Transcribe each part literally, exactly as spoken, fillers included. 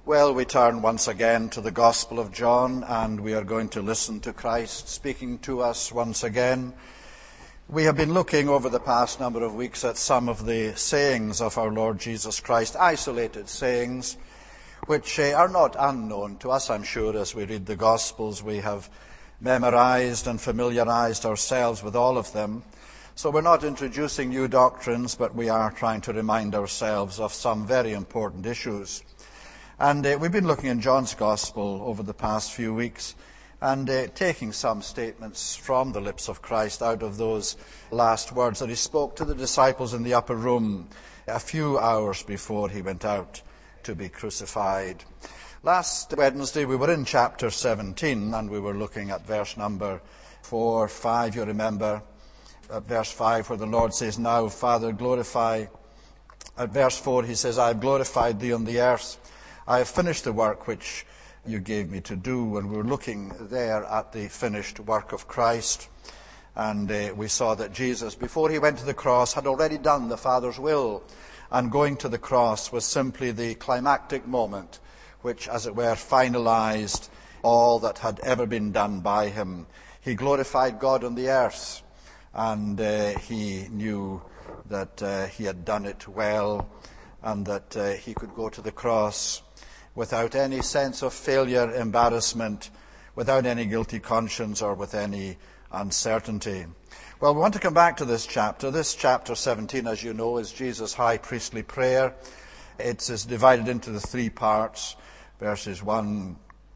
Well, we turn once again to the Gospel of John, and we are going to listen to Christ speaking to us once again. We have been looking over the past number of weeks at some of the sayings of our Lord Jesus Christ, isolated sayings, which uh, are not unknown to us, I'm sure, as we read the Gospels. We have memorized and familiarized ourselves with all of them. So we're not introducing new doctrines, but we are trying to remind ourselves of some very important issues. And uh, we've been looking in John's Gospel over the past few weeks and uh, taking some statements from the lips of Christ out of those last words that he spoke to the disciples in the upper room a few hours before he went out to be crucified. Last Wednesday we were in chapter seventeen and we were looking at verse number four, five, you remember, at verse five where the Lord says, "Now, Father, glorify." At verse four he says, "I have glorified thee on the earth. I have finished the work which you gave me to do." And we were looking there at the finished work of Christ. And uh, we saw that Jesus, before he went to the cross, had already done the Father's will. And going to the cross was simply the climactic moment which, as it were, finalized all that had ever been done by him. He glorified God on the earth. And uh, he knew that uh, he had done it well and that uh, he could go to the cross without any sense of failure, embarrassment, without any guilty conscience or with any uncertainty. Well, we want to come back to this chapter. This chapter seventeen, as you know, is Jesus' high priestly prayer. It is divided into the three parts, verses one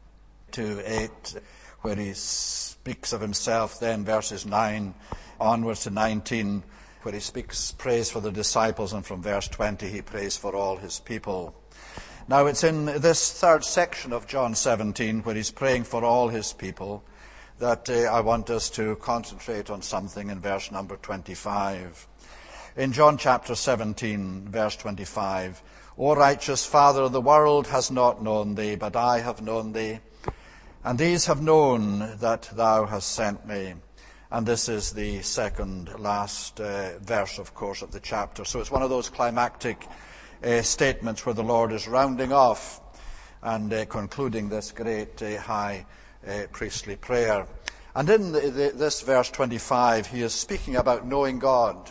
to eight, where he speaks of himself, then verses nine onwards to nineteen, where he speaks praise for the disciples, and from verse twenty he prays for all his people. Now, it's in this third section of John seventeen, where he's praying for all his people, that uh, I want us to concentrate on something in verse number twenty-five. In John chapter seventeen, verse twenty-five, "O righteous Father, the world has not known thee, but I have known thee, and these have known that thou hast sent me." And this is the second last uh, verse, of course, of the chapter. So it's one of those climactic Uh, statements where the Lord is rounding off and uh, concluding this great uh, high uh, priestly prayer. And in the, the, this verse twenty-five, he is speaking about knowing God.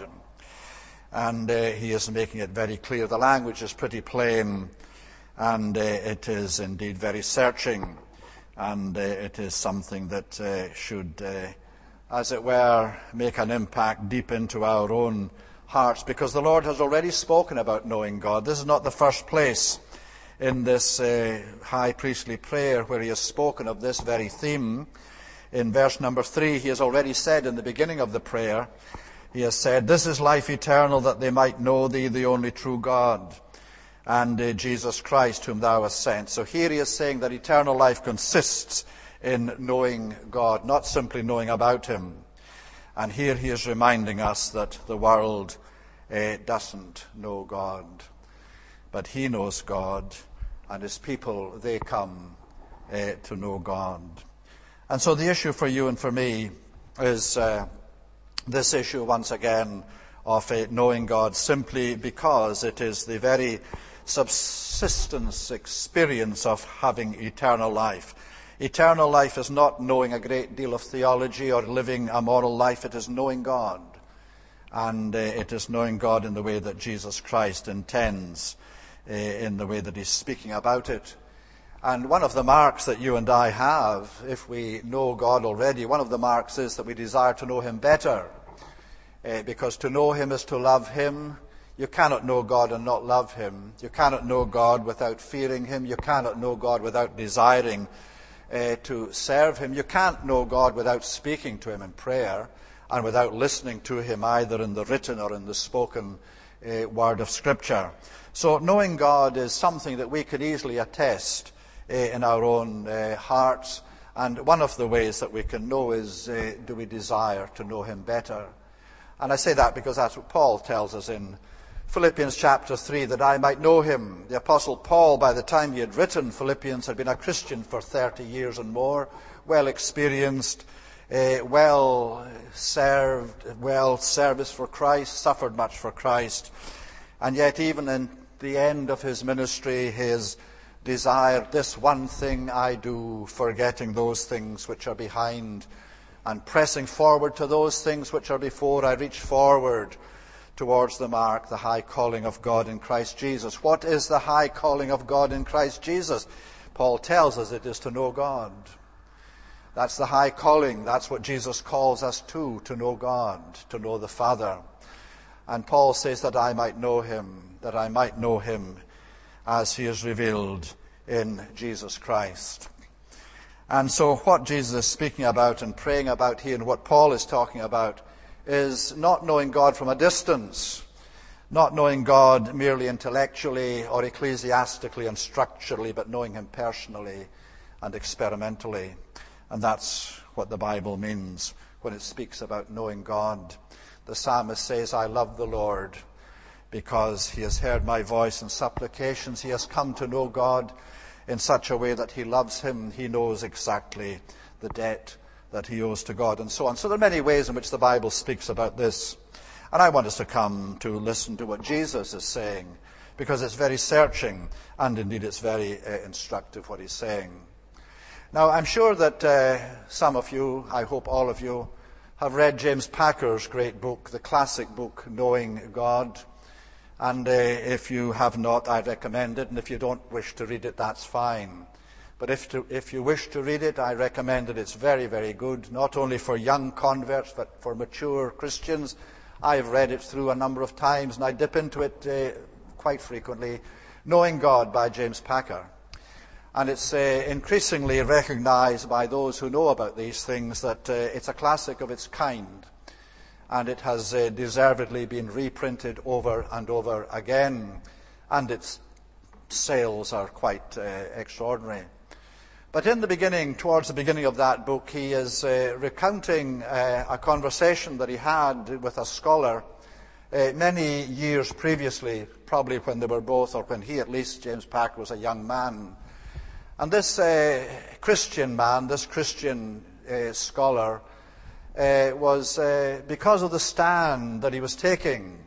And uh, he is making it very clear. The language is pretty plain, and uh, it is indeed very searching. And uh, it is something that uh, should, uh, as it were, make an impact deep into our own hearts, because the Lord has already spoken about knowing God. This is not the first place in this uh, high priestly prayer where he has spoken of this very theme. In verse number three, he has already said in the beginning of the prayer, he has said, "This is life eternal, that they might know thee, the only true God, and uh, Jesus Christ, whom thou hast sent." So here he is saying that eternal life consists in knowing God, not simply knowing about him. And here he is reminding us that the world uh, doesn't know God, but he knows God, and his people, they come uh, to know God. And so the issue for you and for me is uh, this issue, once again, of uh, knowing God, simply because it is the very subsistence experience of having eternal life. Eternal life is not knowing a great deal of theology or living a moral life. It is knowing God. And uh, it is knowing God in the way that Jesus Christ intends, uh, in the way that he's speaking about it. And one of the marks that you and I have, if we know God already, one of the marks is that we desire to know him better. Uh, because to know him is to love him. You cannot know God and not love him. You cannot know God without fearing him. You cannot know God without desiring Uh, to serve him. You can't know God without speaking to him in prayer and without listening to him either in the written or in the spoken uh, word of Scripture. So knowing God is something that we could easily attest uh, in our own uh, hearts. And one of the ways that we can know is, uh, do we desire to know him better? And I say that because that's what Paul tells us in Philippians chapter three, that I might know him. The Apostle Paul, by the time he had written Philippians, had been a Christian for thirty years and more, well experienced, uh, well served, well service for Christ, suffered much for Christ. And yet even in the end of his ministry, his desire, this one thing I do, forgetting those things which are behind, and pressing forward to those things which are before, I reach forward towards the mark, the high calling of God in Christ Jesus. What is the high calling of God in Christ Jesus? Paul tells us it is to know God. That's the high calling. That's what Jesus calls us to, to know God, to know the Father. And Paul says that I might know him, that I might know him as he is revealed in Jesus Christ. And so what Jesus is speaking about and praying about here, and what Paul is talking about, is not knowing God from a distance, not knowing God merely intellectually or ecclesiastically and structurally, but knowing him personally and experimentally. And that's what the Bible means when it speaks about knowing God. The psalmist says, I love the Lord because he has heard my voice and supplications. He has come to know God in such a way that he loves him. He knows exactly the debt that he owes to God, and so on. So there are many ways in which the Bible speaks about this. And I want us to come to listen to what Jesus is saying, because it's very searching, and indeed it's very uh, instructive what he's saying. Now, I'm sure that uh, some of you, I hope all of you, have read James Packer's great book, the classic book, Knowing God. And uh, if you have not, I recommend it. And if you don't wish to read it, that's fine. But if, to, if you wish to read it, I recommend it. It's very, very good, not only for young converts, but for mature Christians. I've read it through a number of times, and I dip into it uh, quite frequently. Knowing God by James Packer. And it's uh, increasingly recognized by those who know about these things that uh, it's a classic of its kind. And it has uh, deservedly been reprinted over and over again. And its sales are quite uh, extraordinary. But in the beginning, towards the beginning of that book, he is uh, recounting uh, a conversation that he had with a scholar uh, many years previously, probably when they were both, or when he at least, James Packer, was a young man. And this uh, Christian man, this Christian uh, scholar, uh, was, uh, because of the stand that he was taking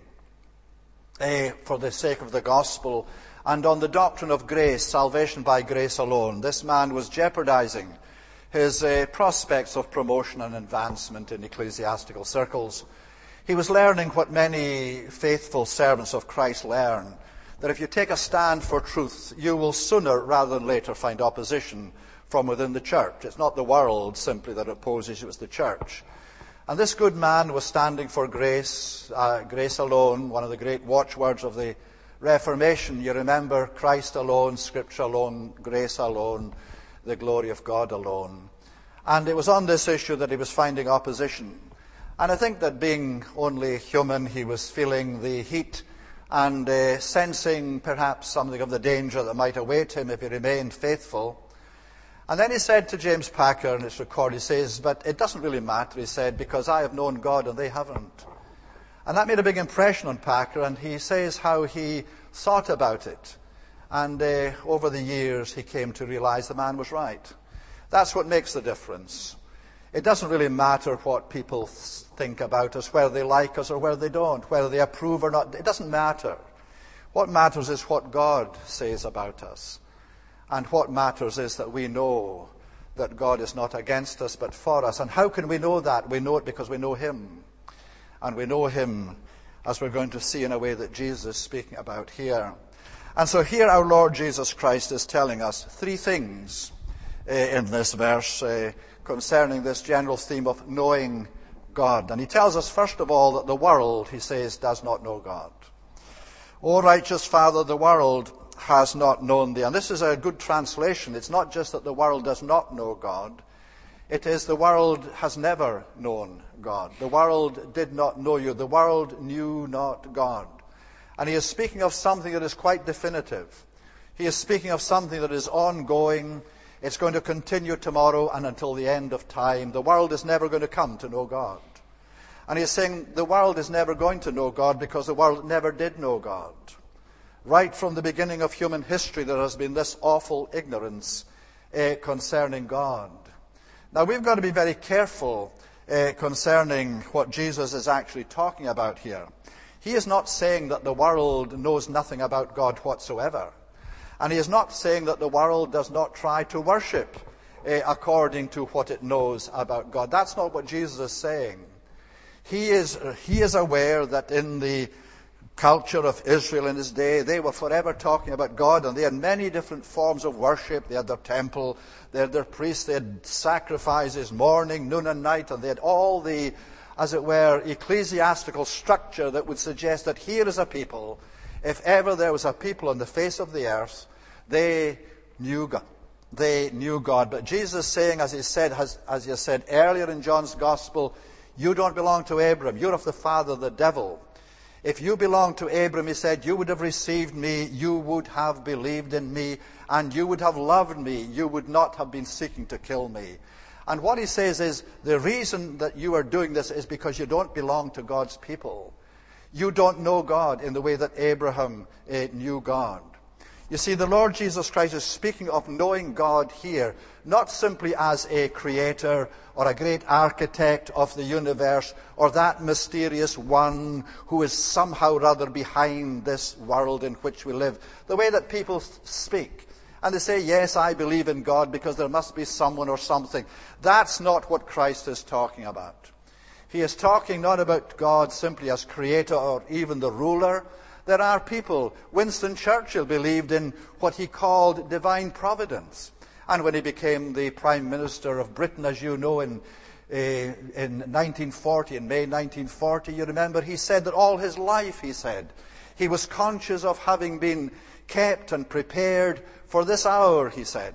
uh, for the sake of the gospel, and on the doctrine of grace, salvation by grace alone, this man was jeopardizing his uh, prospects of promotion and advancement in ecclesiastical circles. He was learning what many faithful servants of Christ learn, that if you take a stand for truth, you will sooner rather than later find opposition from within the church. It's not the world simply that opposes you, it's the church. And this good man was standing for grace, uh, grace alone, one of the great watchwords of the Reformation. You remember, Christ alone, Scripture alone, grace alone, the glory of God alone. And it was on this issue that he was finding opposition. And I think that being only human, he was feeling the heat and uh, sensing perhaps something of the danger that might await him if he remained faithful. And then he said to James Packer, and it's recorded, he says, but it doesn't really matter, he said, because I have known God and they haven't. And that made a big impression on Packer, and he says how he thought about it. And uh, over the years, he came to realize the man was right. That's what makes the difference. It doesn't really matter what people think about us, whether they like us or whether they don't, whether they approve or not. It doesn't matter. What matters is what God says about us. And what matters is that we know that God is not against us but for us. And how can we know that? We know it because we know him. And we know him, as we're going to see, in a way that Jesus is speaking about here. And so here our Lord Jesus Christ is telling us three things uh, in this verse uh, concerning this general theme of knowing God. And he tells us, first of all, that the world, he says, does not know God. O righteous Father, the world has not known thee. And this is a good translation. It's not just that the world does not know God. It is the world has never known God. The world did not know you. The world knew not God. And he is speaking of something that is quite definitive. He is speaking of something that is ongoing. It's going to continue tomorrow and until the end of time. The world is never going to come to know God. And he is saying the world is never going to know God because the world never did know God. Right from the beginning of human history, there has been this awful ignorance uh, concerning God. Now, we've got to be very careful uh, concerning what Jesus is actually talking about here. He is not saying that the world knows nothing about God whatsoever. And he is not saying that the world does not try to worship uh, according to what it knows about God. That's not what Jesus is saying. He is, he is aware that in the culture of Israel in his day, they were forever talking about God, and they had many different forms of worship. They had their temple, they had their priests, they had sacrifices morning, noon and night, and they had all the, as it were, ecclesiastical structure that would suggest that here is a people, if ever there was a people on the face of the earth, they knew God. They knew God. But Jesus is saying, as he said, as, as he said earlier in John's Gospel, you don't belong to Abram. You're of the father, the devil. If you belonged to Abram, he said, you would have received me, you would have believed in me, and you would have loved me. You would not have been seeking to kill me. And what he says is, the reason that you are doing this is because you don't belong to God's people. You don't know God in the way that Abraham uh, knew God. You see, the Lord Jesus Christ is speaking of knowing God here, not simply as a creator or a great architect of the universe or that mysterious one who is somehow rather behind this world in which we live. The way that people speak. And they say, yes, I believe in God because there must be someone or something. That's not what Christ is talking about. He is talking not about God simply as creator or even the ruler. There are people. Winston Churchill believed in what he called divine providence. And when he became the Prime Minister of Britain, as you know, in, uh, in nineteen forty, in May nineteen forty, you remember, he said that all his life, he said, he was conscious of having been kept and prepared for this hour, he said,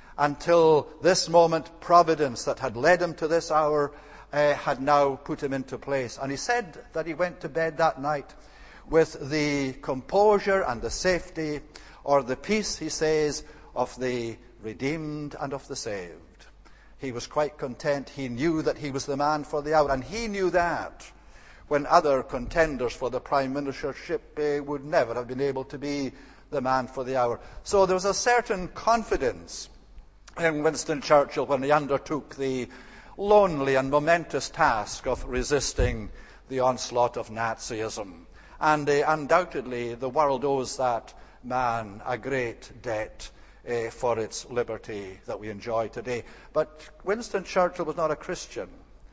until this moment, providence that had led him to this hour Uh, had now put him into place. And he said that he went to bed that night with the composure and the safety, or the peace, he says, of the redeemed and of the saved. He was quite content. He knew that he was the man for the hour. And he knew that when other contenders for the prime ministership uh, would never have been able to be the man for the hour. So there was a certain confidence in Winston Churchill when he undertook the lonely and momentous task of resisting the onslaught of Nazism. And uh, undoubtedly the world owes that man a great debt uh, for its liberty that we enjoy today. But Winston Churchill was not a Christian.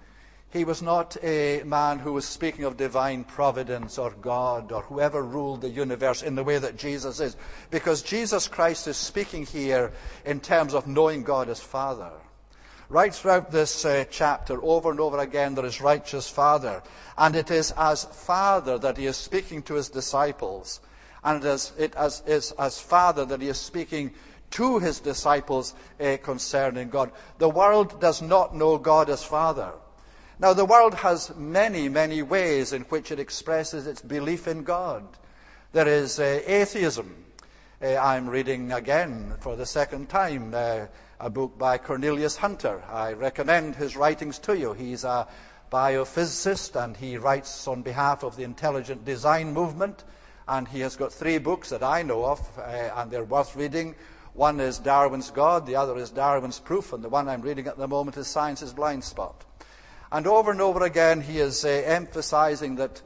He was not a man who was speaking of divine providence or God or whoever ruled the universe in the way that Jesus is. Because Jesus Christ is speaking here in terms of knowing God as Father. Right throughout this uh, chapter, over and over again, there is righteous Father. And it is as Father that he is speaking to his disciples. And it is, it as, is as Father that he is speaking to his disciples uh, concerning God. The world does not know God as Father. Now, the world has many, many ways in which it expresses its belief in God. There is uh, atheism. Uh, I'm reading again for the second time uh, a book by Cornelius Hunter. I recommend his writings to you. He's a biophysicist and he writes on behalf of the intelligent design movement. And he has got three books that I know of uh, and they're worth reading. One is Darwin's God, the other is Darwin's Proof, and the one I'm reading at the moment is Science's Blind Spot. And over and over again he is uh, emphasizing that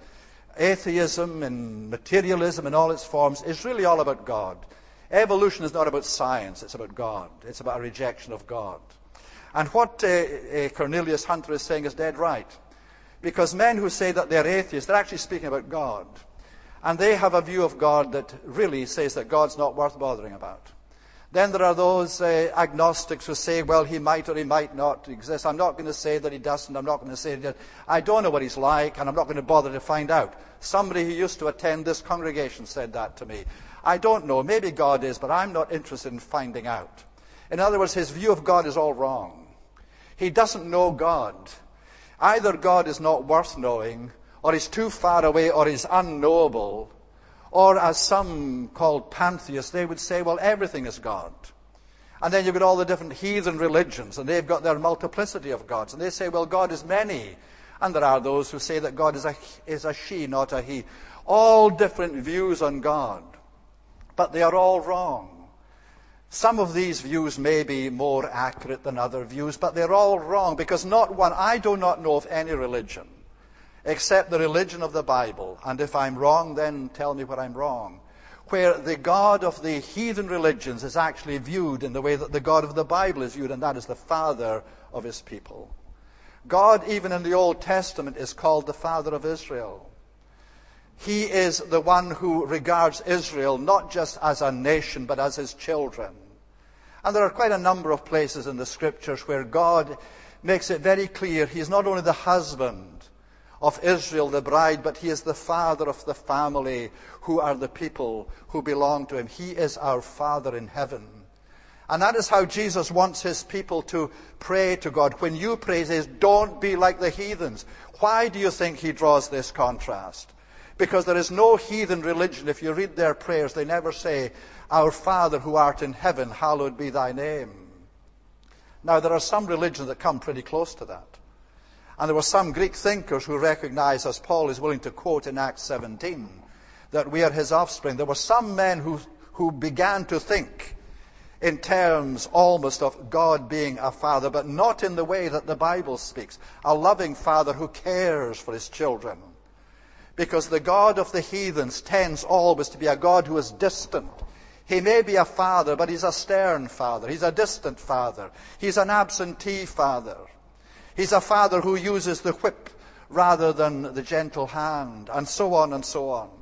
atheism and materialism in all its forms is really all about God. Evolution is not about science, it's about God. It's about a rejection of God. And what uh, uh, Cornelius Hunter is saying is dead right. Because men who say that they're atheists, they're actually speaking about God. And they have a view of God that really says that God's not worth bothering about. Then there are those uh, agnostics who say, well, he might or he might not exist. I'm not going to say that he doesn't. I'm not going to say that. I don't know what he's like, and I'm not going to bother to find out. Somebody who used to attend this congregation said that to me. I don't know. Maybe God is, but I'm not interested in finding out. In other words, his view of God is all wrong. He doesn't know God. Either God is not worth knowing, or he's too far away, or he's unknowable. Or as some called pantheists, they would say, well, everything is God. And then you've got all the different heathen religions, and they've got their multiplicity of gods. And they say, well, God is many. And there are those who say that God is a, is a she, not a he. All different views on God. But they are all wrong. Some of these views may be more accurate than other views, but they're all wrong, because not one, I do not know of any religion except the religion of the Bible. And if I'm wrong, then tell me where I'm wrong. where the God of the heathen religions is actually viewed in the way that the God of the Bible is viewed, and that is the Father of his people. God, even in the Old Testament, is called the Father of Israel. He is the one who regards Israel not just as a nation, but as his children. And there are quite a number of places in the Scriptures where God makes it very clear he is not only the husband of Israel, the bride, but he is the father of the family who are the people who belong to him. He is our Father in heaven. And that is how Jesus wants his people to pray to God. When you pray, he says, don't be like the heathens. Why do you think he draws this contrast? Because there is no heathen religion. If you read their prayers, they never say, our Father who art in heaven, hallowed be thy name. Now, there are some religions that come pretty close to that. And there were some Greek thinkers who recognized, as Paul is willing to quote in Acts seventeen, that we are his offspring. There were some men who, who began to think in terms almost of God being a father, but not in the way that the Bible speaks. A loving father who cares for his children. Because the God of the heathens tends always to be a God who is distant. He may be a father, but he's a stern father. He's a distant father. He's an absentee father. He's a father who uses the whip rather than the gentle hand, and so on and so on.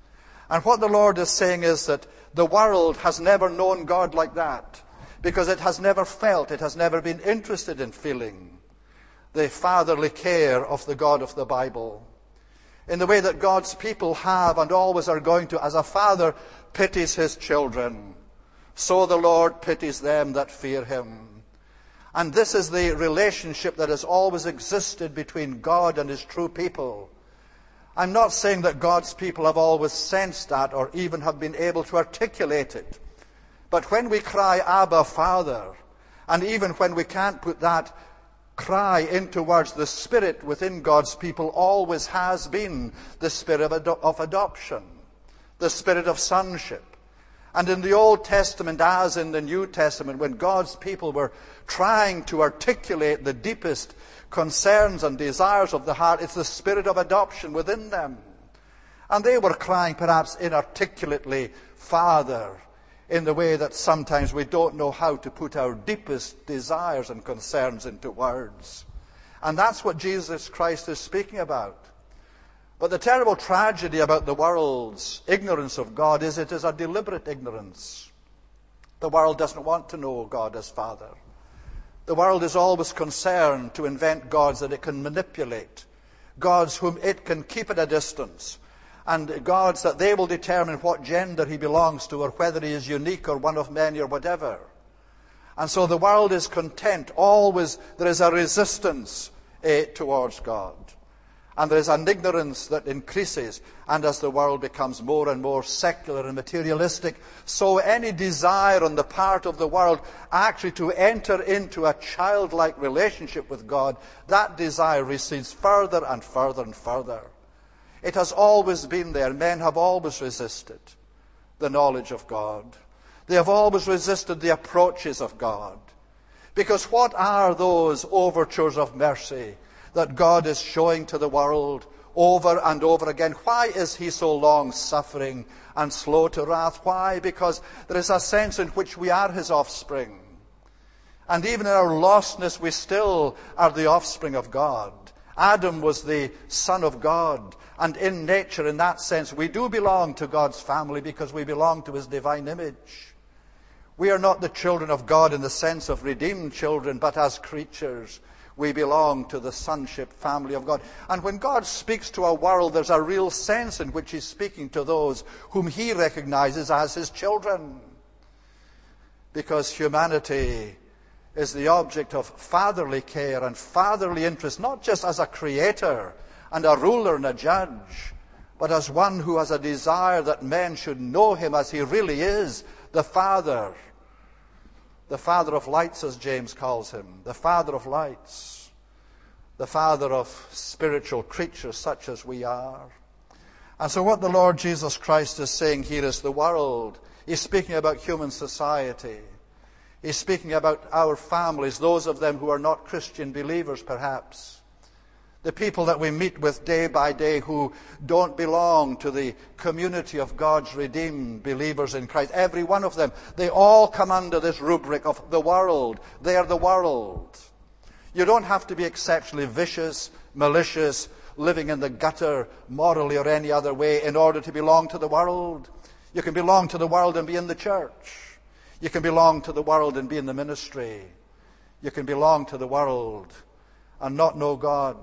And what the Lord is saying is that the world has never known God like that, because it has never felt, it has never been interested in feeling the fatherly care of the God of the Bible, in the way that God's people have and always are going to. As a father pities his children, so the Lord pities them that fear him. And this is the relationship that has always existed between God and his true people. I'm not saying that God's people have always sensed that or even have been able to articulate it. But when we cry, Abba, Father, and even when we can't put that cry into words, the spirit within God's people always has been the spirit of, ado- of adoption, the spirit of sonship. And in the Old Testament, as in the New Testament, when God's people were trying to articulate the deepest concerns and desires of the heart, it's the spirit of adoption within them. And they were crying perhaps inarticulately, Father, in the way that sometimes we don't know how to put our deepest desires and concerns into words. And that's what Jesus Christ is speaking about. But the terrible tragedy about the world's ignorance of God is it is a deliberate ignorance. The world doesn't want to know God as Father. The world is always concerned to invent gods that it can manipulate, gods whom it can keep at a distance, and gods that they will determine what gender he belongs to or whether he is unique or one of many or whatever. And so the world is content. Always there is a resistance eh, towards God. And there is an ignorance that increases. And as the world becomes more and more secular and materialistic, so any desire on the part of the world actually to enter into a childlike relationship with God, that desire recedes further and further and further. It has always been there. Men have always resisted the knowledge of God. They have always resisted the approaches of God. Because what are those overtures of mercy that God is showing to the world over and over again? Why is he so long-suffering and slow to wrath? Why? Because there is a sense in which we are his offspring. And even in our lostness, we still are the offspring of God. Adam was the son of God. And in nature, in that sense, we do belong to God's family because we belong to his divine image. We are not the children of God in the sense of redeemed children, but as creatures, we belong to the sonship family of God. And when God speaks to a world, there's a real sense in which he's speaking to those whom he recognizes as his children. Because humanity is the object of fatherly care and fatherly interest, not just as a creator and a ruler and a judge, but as one who has a desire that men should know him as he really is, the Father. The Father of lights, as James calls him. The Father of lights. The Father of spiritual creatures such as we are. And so what the Lord Jesus Christ is saying here is the world. He's speaking about human society. He's speaking about our families, those of them who are not Christian believers perhaps. the people that we meet with day by day who don't belong to the community of God's redeemed believers in Christ, every one of them, they all come under this rubric of the world. They are the world. You don't have to be exceptionally vicious, malicious, living in the gutter, morally or any other way, in order to belong to the world. You can belong to the world and be in the church. You can belong to the world and be in the ministry. You can belong to the world and not know God.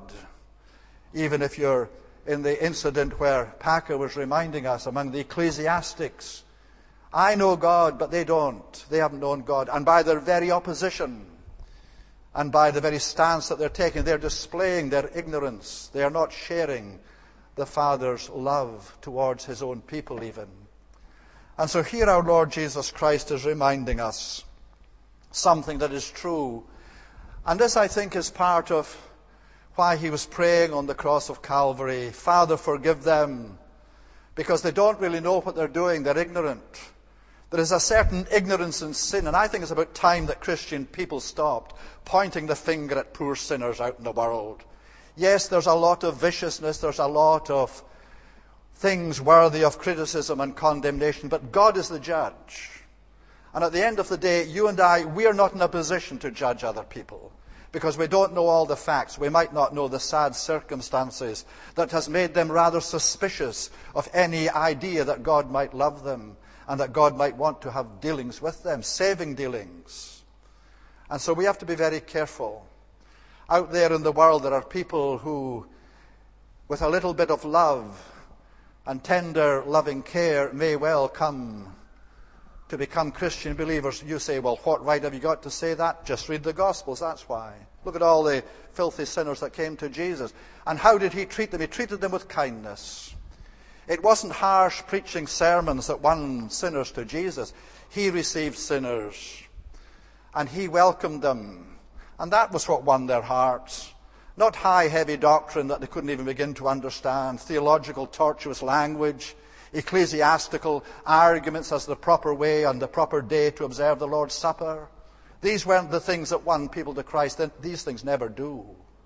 Even if you're in the incident where Packer was reminding us among the ecclesiastics, I know God, but they don't. They haven't known God. And by their very opposition, and by the very stance that they're taking, they're displaying their ignorance. They are not sharing the Father's love towards his own people even. And so here our Lord Jesus Christ is reminding us something that is true. And this, I think, is part of why he was praying on the cross of Calvary. Father, forgive them, because they don't really know what they're doing. They're ignorant. There is a certain ignorance in sin, and I think it's about time that Christian people stopped pointing the finger at poor sinners out in the world. Yes, there's a lot of viciousness, there's a lot of things worthy of criticism and condemnation, but God is the judge. And at the end of the day, you and I, we are not in a position to judge other people, because we don't know all the facts. We might not know the sad circumstances that has made them rather suspicious of any idea that God might love them and that God might want to have dealings with them, saving dealings. And so we have to be very careful. Out there in the world, there are people who, with a little bit of love and tender, loving care, may well come to become Christian believers. You say, well, what right have you got to say that? Just read the Gospels, that's why. Look at all the filthy sinners that came to Jesus. And how did he treat them? He treated them with kindness. It wasn't harsh preaching sermons that won sinners to Jesus. He received sinners, and he welcomed them. And that was what won their hearts. Not high, heavy doctrine that they couldn't even begin to understand, theological, tortuous language, ecclesiastical arguments as the proper way and the proper day to observe the Lord's Supper. These weren't the things that won people to Christ. These things never do.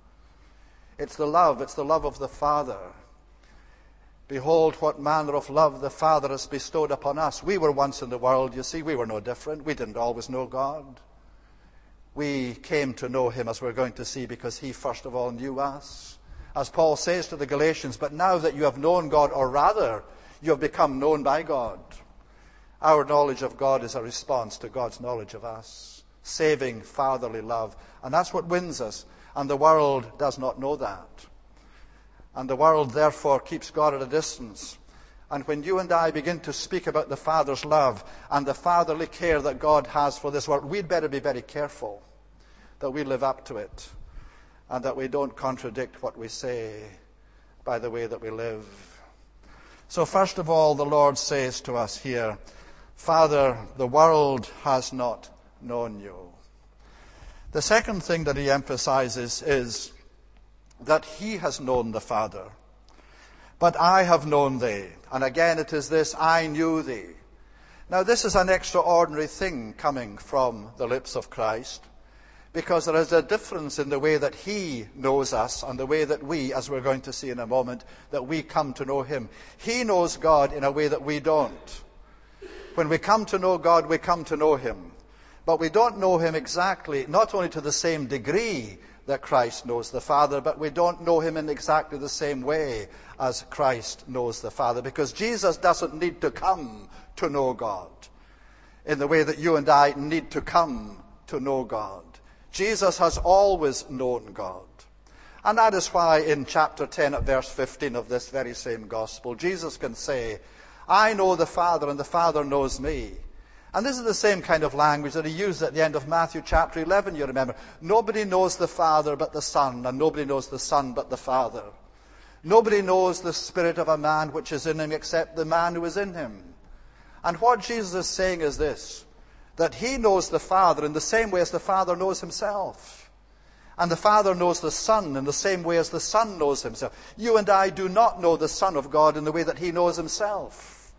It's the love. It's the love of the Father. Behold, what manner of love the Father has bestowed upon us. We were once in the world, you see. We were no different. We didn't always know God. We came to know him, as we're going to see, because he first of all knew us. As Paul says to the Galatians, but now that you have known God, or rather, you have become known by God. Our knowledge of God is a response to God's knowledge of us. Saving, fatherly love. And that's what wins us. And the world does not know that. And the world, therefore, keeps God at a distance. And when you and I begin to speak about the Father's love and the fatherly care that God has for this world, we'd better be very careful that we live up to it and that we don't contradict what we say by the way that we live. So first of all, the Lord says to us here, Father, the world has not known you. The second thing that he emphasizes is that he has known the Father. But I have known thee. And again it is this, I knew thee. Now this is an extraordinary thing coming from the lips of Christ, because there is a difference in the way that he knows us and the way that we, as we're going to see in a moment, that we come to know him. He knows God in a way that we don't. When we come to know God, we come to know him. But we don't know him exactly, not only to the same degree that Christ knows the Father, but we don't know him in exactly the same way as Christ knows the Father, because Jesus doesn't need to come to know God in the way that you and I need to come to know God. Jesus has always known God. And that is why in chapter ten at verse fifteen of this very same gospel, Jesus can say, I know the Father and the Father knows me. And this is the same kind of language that he used at the end of Matthew chapter eleven, you remember. Nobody knows the Father but the Son, and nobody knows the Son but the Father. Nobody knows the spirit of a man which is in him except the man who is in him. And what Jesus is saying is this, that he knows the Father in the same way as the Father knows himself. And the Father knows the Son in the same way as the Son knows himself. You and I do not know the Son of God in the way that he knows himself.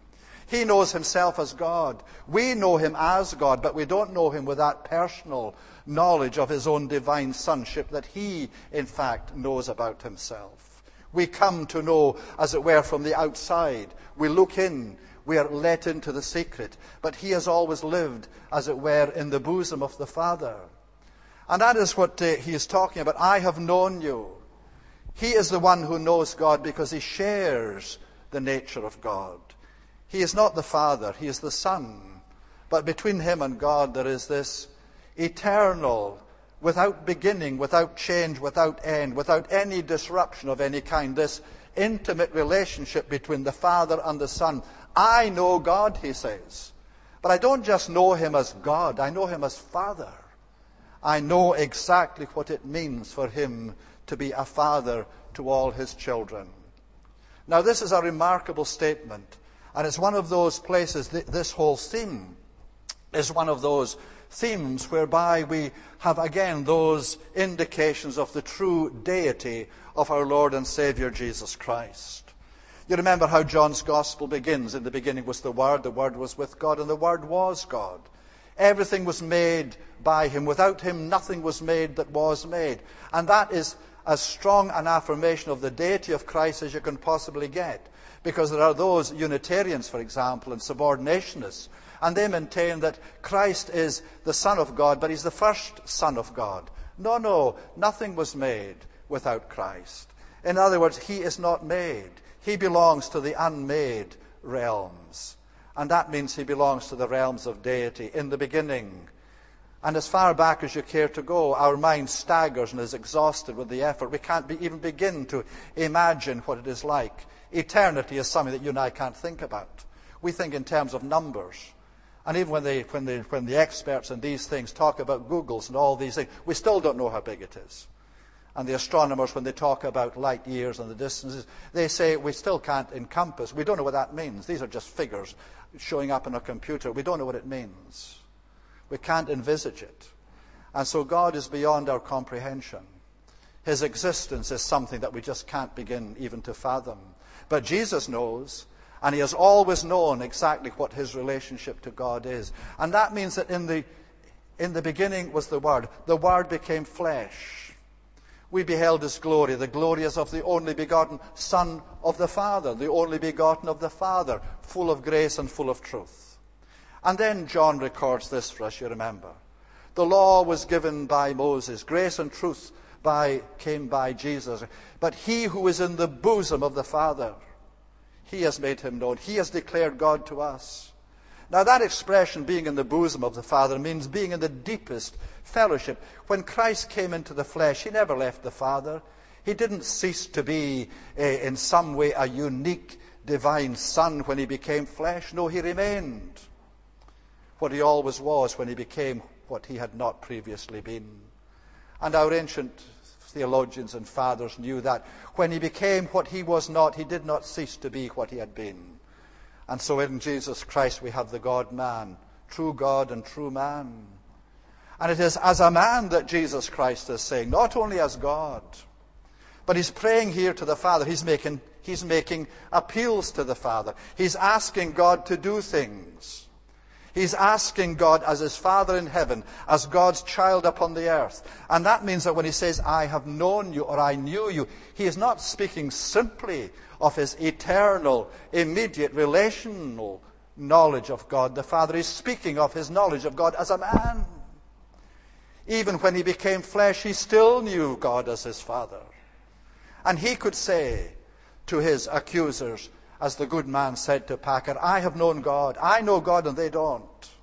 He knows himself as God. We know him as God, but we don't know him with that personal knowledge of his own divine sonship that he, in fact, knows about himself. We come to know, as it were, from the outside. We look in. We are let into the secret. But he has always lived, as it were, in the bosom of the Father. And that is what uh, he is talking about. I have known you. He is the one who knows God because he shares the nature of God. He is not the Father, he is the Son. But between him and God there is this eternal, without beginning, without change, without end, without any disruption of any kind, this intimate relationship between the Father and the Son. I know God, he says. But I don't just know him as God, I know him as Father. I know exactly what it means for him to be a father to all his children. Now, this is a remarkable statement, and it's one of those places, th- this whole theme is one of those themes whereby we have again those indications of the true deity of our Lord and Savior Jesus Christ. You remember how John's Gospel begins. In the beginning was the Word, the Word was with God, and the Word was God. Everything was made by him. Without him, nothing was made that was made. And that is as strong an affirmation of the deity of Christ as you can possibly get. Because there are those Unitarians, for example, and subordinationists, and they maintain that Christ is the Son of God, but he's the first Son of God. No, no, nothing was made without Christ. In other words, he is not made. He belongs to the unmade realms. And that means he belongs to the realms of deity in the beginning. And as far back as you care to go, our mind staggers and is exhausted with the effort. We can't be, even begin to imagine what it is like. Eternity is something that you and I can't think about. We think in terms of numbers. And even when, they, when, they, when the experts in these things talk about Googles and all these things, we still don't know how big it is. And the astronomers, when they talk about light years and the distances, they say we still can't encompass. We don't know what that means. These are just figures showing up on a computer. We don't know what it means. We can't envisage it. And so God is beyond our comprehension. His existence is something that we just can't begin even to fathom. But Jesus knows, and he has always known exactly what his relationship to God is. And that means that in the, in the beginning was the Word. The Word became flesh. We beheld his glory. The glory is of the only begotten Son of the Father, the only begotten of the Father, full of grace and full of truth. And then John records this for us, you remember. The law was given by Moses. Grace and truth by, came by Jesus. But he who is in the bosom of the Father, he has made him known. He has declared God to us. Now that expression, being in the bosom of the Father, means being in the deepest fellowship. When Christ came into the flesh, he never left the Father. He didn't cease to be uh, in some way a unique divine Son when he became flesh. No, he remained what he always was when he became what he had not previously been. And our ancient theologians and fathers knew that. When he became what he was not, he did not cease to be what he had been. And so in Jesus Christ we have the God-man, true God and true man. And it is as a man that Jesus Christ is saying, not only as God, but he's praying here to the Father. He's making, he's making appeals to the Father. He's asking God to do things. He's asking God as his Father in heaven, as God's child upon the earth. And that means that when he says, I have known you, or I knew you, he is not speaking simply of his eternal, immediate, relational knowledge of God the Father. He's speaking of his knowledge of God as a man. Even when he became flesh, he still knew God as his Father. And he could say to his accusers, as the good man said to Packer, I have known God. I know God and they don't.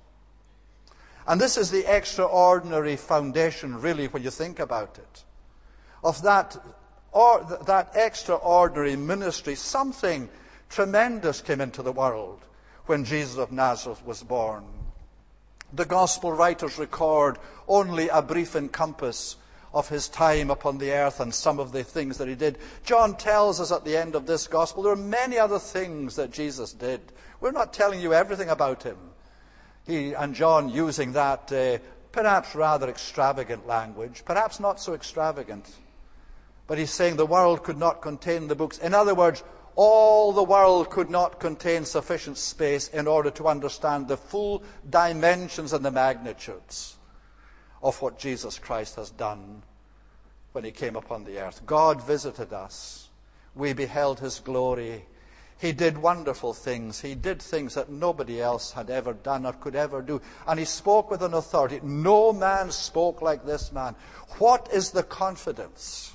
And this is the extraordinary foundation, really, when you think about it, of that, or, that extraordinary ministry. Something tremendous came into the world when Jesus of Nazareth was born. The gospel writers record only a brief encompass of his time upon the earth and some of the things that he did. John tells us at the end of this gospel there are many other things that Jesus did. We're not telling you everything about him. He and John using that uh, perhaps rather extravagant language, perhaps not so extravagant, but he's saying the world could not contain the books. In other words, all the world could not contain sufficient space in order to understand the full dimensions and the magnitudes of what Jesus Christ has done when he came upon the earth. God visited us. We beheld his glory. He did wonderful things. He did things that nobody else had ever done or could ever do. And he spoke with an authority. No man spoke like this man. What is the confidence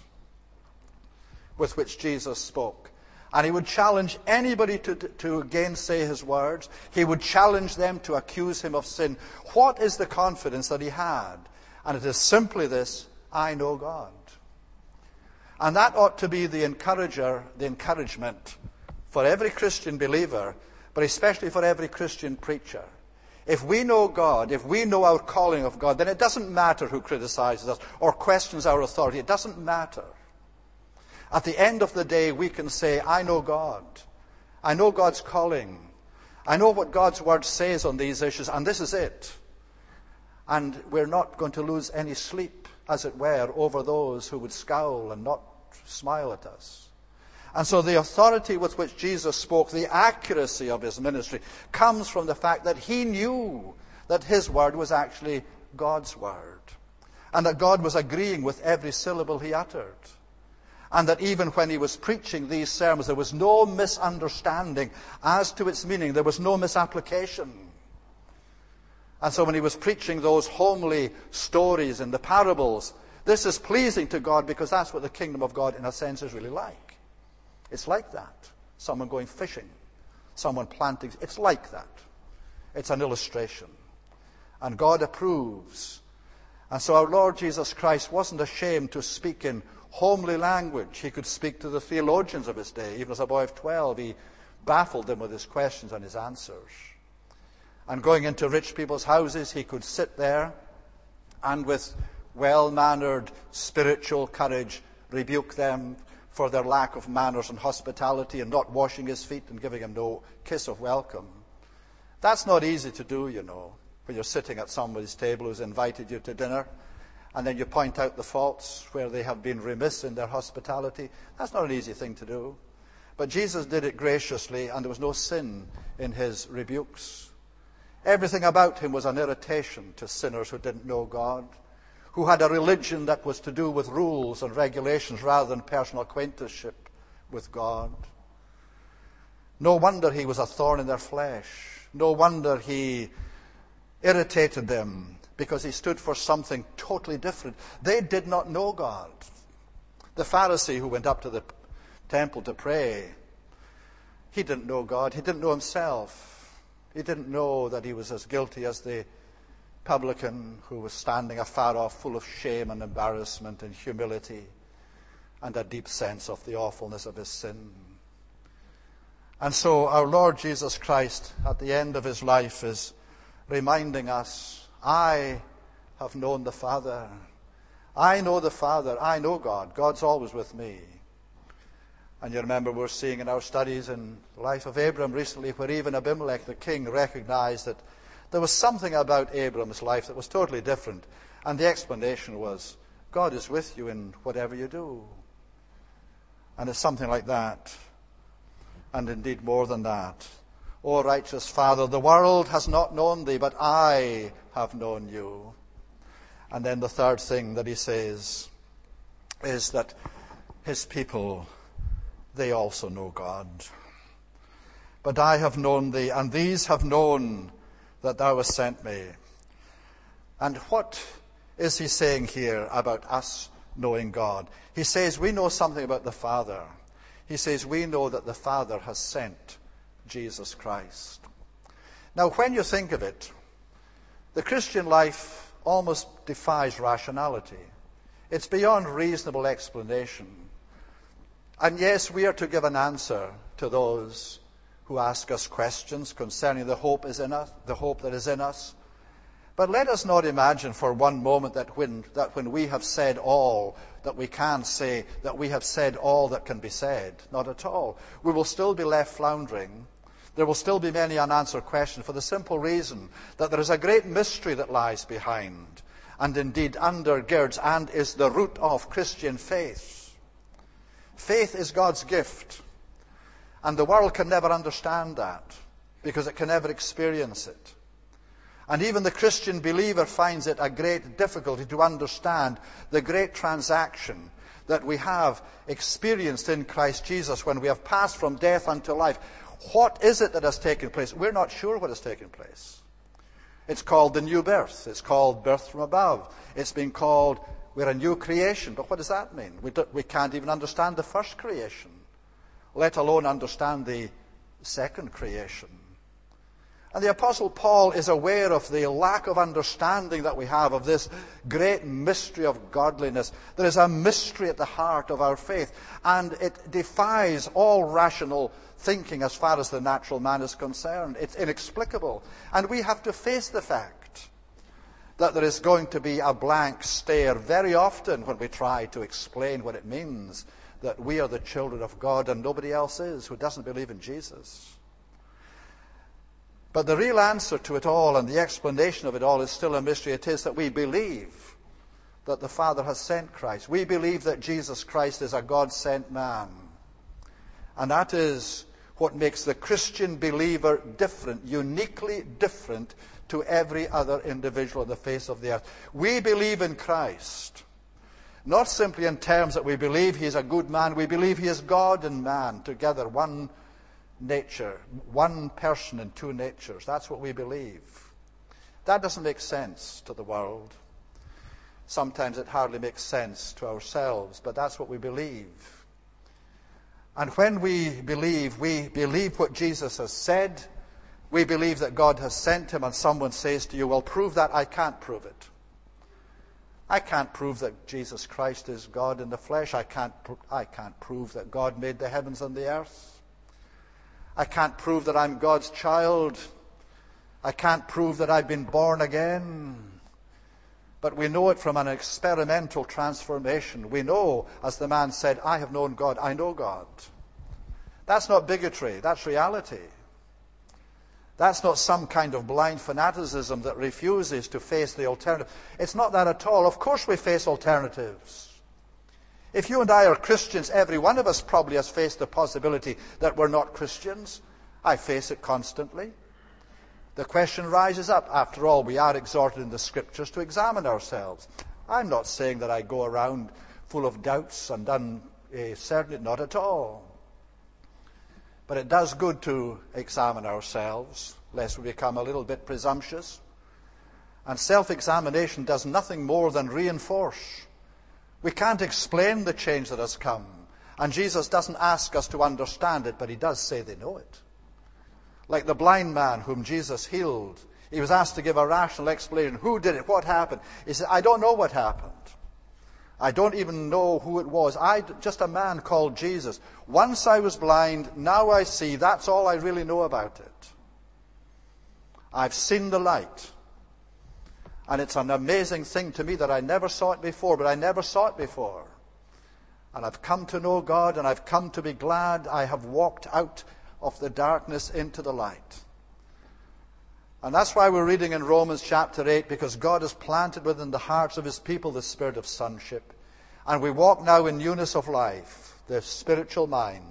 with which Jesus spoke? And he would challenge anybody to, to gainsay his words. He would challenge them to accuse him of sin. What is the confidence that he had? And it is simply this: I know God. And that ought to be the encourager, the encouragement for every Christian believer, but especially for every Christian preacher. If we know God, if we know our calling of God, then it doesn't matter who criticizes us or questions our authority. It doesn't matter. At the end of the day, we can say, I know God. I know God's calling. I know what God's word says on these issues, and this is it. And we're not going to lose any sleep, as it were, over those who would scowl and not smile at us. And so the authority with which Jesus spoke, the accuracy of his ministry, comes from the fact that he knew that his word was actually God's word, and that God was agreeing with every syllable he uttered. And that even when he was preaching these sermons, there was no misunderstanding as to its meaning. There was no misapplication. And so when he was preaching those homely stories and the parables, this is pleasing to God because that's what the kingdom of God, in a sense, is really like. It's like that. Someone going fishing, someone planting. It's like that. It's an illustration. And God approves. And so our Lord Jesus Christ wasn't ashamed to speak in homely language. He could speak to the theologians of his day. Even as a boy of twelve, he baffled them with his questions and his answers. And going into rich people's houses, he could sit there and with well-mannered spiritual courage rebuke them for their lack of manners and hospitality and not washing his feet and giving him no kiss of welcome. That's not easy to do, you know, when you're sitting at somebody's table who's invited you to dinner, and then you point out the faults where they have been remiss in their hospitality. That's not an easy thing to do. But Jesus did it graciously, and there was no sin in his rebukes. Everything about him was an irritation to sinners who didn't know God, who had a religion that was to do with rules and regulations rather than personal acquaintanceship with God. No wonder he was a thorn in their flesh. No wonder he irritated them, because he stood for something totally different. They did not know God. The Pharisee who went up to the temple to pray, he didn't know God. He didn't know himself. He didn't know that he was as guilty as the publican who was standing afar off, full of shame and embarrassment and humility and a deep sense of the awfulness of his sin. And so our Lord Jesus Christ, at the end of his life, is reminding us, I have known the Father. I know the Father. I know God. God's always with me. And you remember we're seeing in our studies in the life of Abram recently, where even Abimelech, the king, recognized that there was something about Abram's life that was totally different. And the explanation was, God is with you in whatever you do. And it's something like that. And indeed more than that. O righteous Father, the world has not known thee, but I have known you. And then the third thing that he says is that his people, they also know God. But I have known thee, and these have known that thou hast sent me. And what is he saying here about us knowing God? He says we know something about the Father. He says we know that the Father has sent Jesus Christ. Now, when you think of it, the Christian life almost defies rationality. It's beyond reasonable explanation. And yes, we are to give an answer to those who ask us questions concerning the hope is in us, the hope that is in us. But let us not imagine for one moment that when, that when we have said all that we can say, that we have said all that can be said. Not at all. We will still be left floundering. There will still be many unanswered questions, for the simple reason that there is a great mystery that lies behind, and indeed undergirds and is the root of Christian faith. Faith is God's gift. And the world can never understand that because it can never experience it. And even the Christian believer finds it a great difficulty to understand the great transaction that we have experienced in Christ Jesus when we have passed from death unto life. What is it that has taken place? We're not sure what has taken place. It's called the new birth. It's called birth from above. It's been called we're a new creation. But what does that mean? We, do, we can't even understand the first creation, let alone understand the second creation. And the Apostle Paul is aware of the lack of understanding that we have of this great mystery of godliness. There is a mystery at the heart of our faith, and it defies all rational thinking as far as the natural man is concerned. It's inexplicable. And we have to face the fact that there is going to be a blank stare very often when we try to explain what it means that we are the children of God and nobody else is who doesn't believe in Jesus. But the real answer to it all and the explanation of it all is still a mystery. It is that we believe that the Father has sent Christ. We believe that Jesus Christ is a God-sent man. And that is what makes the Christian believer different, uniquely different to every other individual on the face of the earth. We believe in Christ, not simply in terms that we believe he is a good man. We believe he is God and man together, one nature, one person in two natures. That's what we believe. That doesn't make sense to the world. Sometimes it hardly makes sense to ourselves, but that's what we believe. And when we believe, we believe what Jesus has said. We believe that God has sent him, and someone says to you, well, prove that. I can't prove it. I can't prove that Jesus Christ is God in the flesh. I can't, I can't prove that God made the heavens and the earth. I can't prove that I'm God's child. I can't prove that I've been born again. But we know it from an experimental transformation. We know, as the man said, I have known God, I know God. That's not bigotry, that's reality. That's not some kind of blind fanaticism that refuses to face the alternative. It's not that at all. Of course we face alternatives. If you and I are Christians, every one of us probably has faced the possibility that we're not Christians. I face it constantly. The question rises up. After all, we are exhorted in the Scriptures to examine ourselves. I'm not saying that I go around full of doubts and uncertainty, not at all. But it does good to examine ourselves, lest we become a little bit presumptuous. And self-examination does nothing more than reinforce. We can't explain the change that has come. And Jesus doesn't ask us to understand it, but he does say they know it. Like the blind man whom Jesus healed. He was asked to give a rational explanation. Who did it? What happened? He said, I don't know what happened. I don't even know who it was. I, just a man called Jesus. Once I was blind, now I see. That's all I really know about it. I've seen the light. And it's an amazing thing to me that I never saw it before, but I never saw it before. And I've come to know God, and I've come to be glad I have walked out of the darkness into the light. And that's why we're reading in Romans chapter eight, because God has planted within the hearts of his people the spirit of sonship. And we walk now in newness of life. The spiritual mind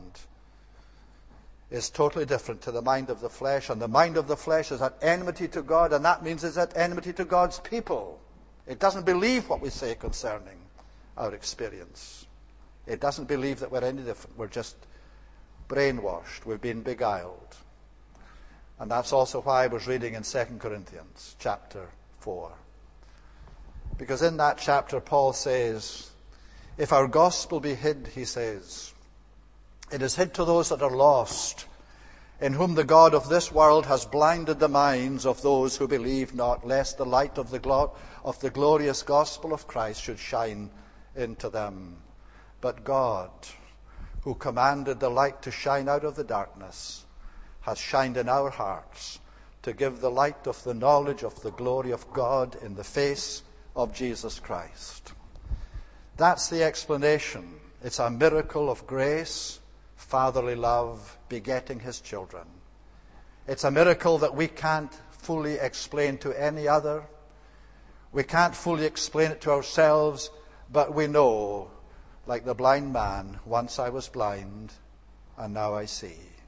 is totally different to the mind of the flesh, and the mind of the flesh is at enmity to God, and that means it's at enmity to God's people. It doesn't believe what we say concerning our experience. It doesn't believe that we're any different. We're just brainwashed. We've been beguiled. And that's also why I was reading in Second Corinthians chapter four. Because in that chapter Paul says, if our gospel be hid, he says, it is hid to those that are lost, in whom the God of this world has blinded the minds of those who believe not, lest the light of the, glo- of the glorious gospel of Christ should shine into them. But God, who commanded the light to shine out of the darkness, has shined in our hearts to give the light of the knowledge of the glory of God in the face of Jesus Christ. That's the explanation. It's a miracle of grace, fatherly love, begetting his children. It's a miracle that we can't fully explain to any other. We can't fully explain it to ourselves, but we know, like the blind man, once I was blind, and now I see.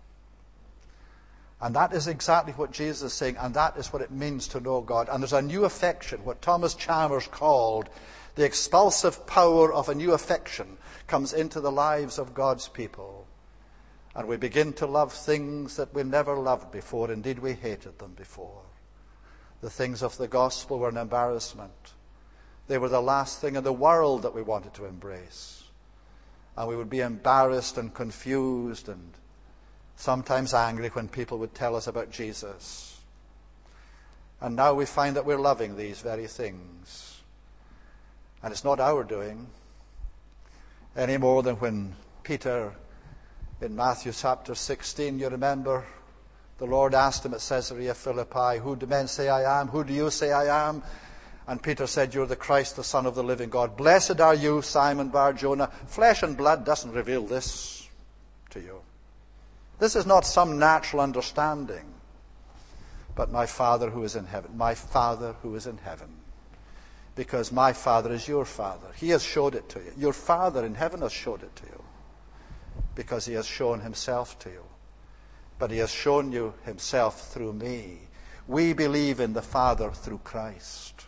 And that is exactly what Jesus is saying, and that is what it means to know God. And there's a new affection, what Thomas Chalmers called the expulsive power of a new affection comes into the lives of God's people. And we begin to love things that we never loved before. Indeed, we hated them before. The things of the gospel were an embarrassment. They were the last thing in the world that we wanted to embrace. And we would be embarrassed and confused and sometimes angry when people would tell us about Jesus. And now we find that we're loving these very things. And it's not our doing, any more than when Peter, in Matthew chapter sixteen, you remember, the Lord asked him at Caesarea Philippi, "Who do men say I am? Who do you say I am?" And Peter said, "You're the Christ, the Son of the living God. Blessed are you, Simon Bar-Jonah. Flesh and blood doesn't reveal this to you. This is not some natural understanding, but my Father who is in heaven." My Father who is in heaven. Because my Father is your Father. He has showed it to you. Your Father in heaven has showed it to you. Because he has shown himself to you. But he has shown you himself through me. We believe in the Father through Christ.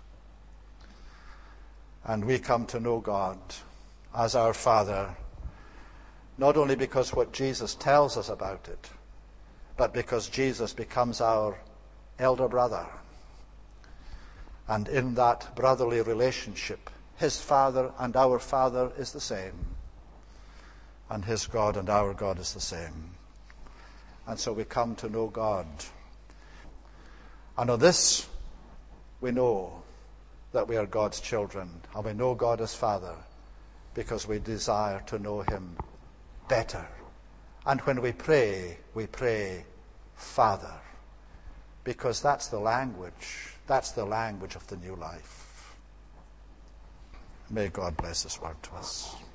And we come to know God as our Father, not only because what Jesus tells us about it, but because Jesus becomes our elder brother. And in that brotherly relationship, his Father and our Father is the same. And his God and our God is the same. And so we come to know God. And on this, we know that we are God's children. And we know God as Father because we desire to know him better. And when we pray, we pray, Father. Because that's the language. That's the language of the new life. May God bless his word to us.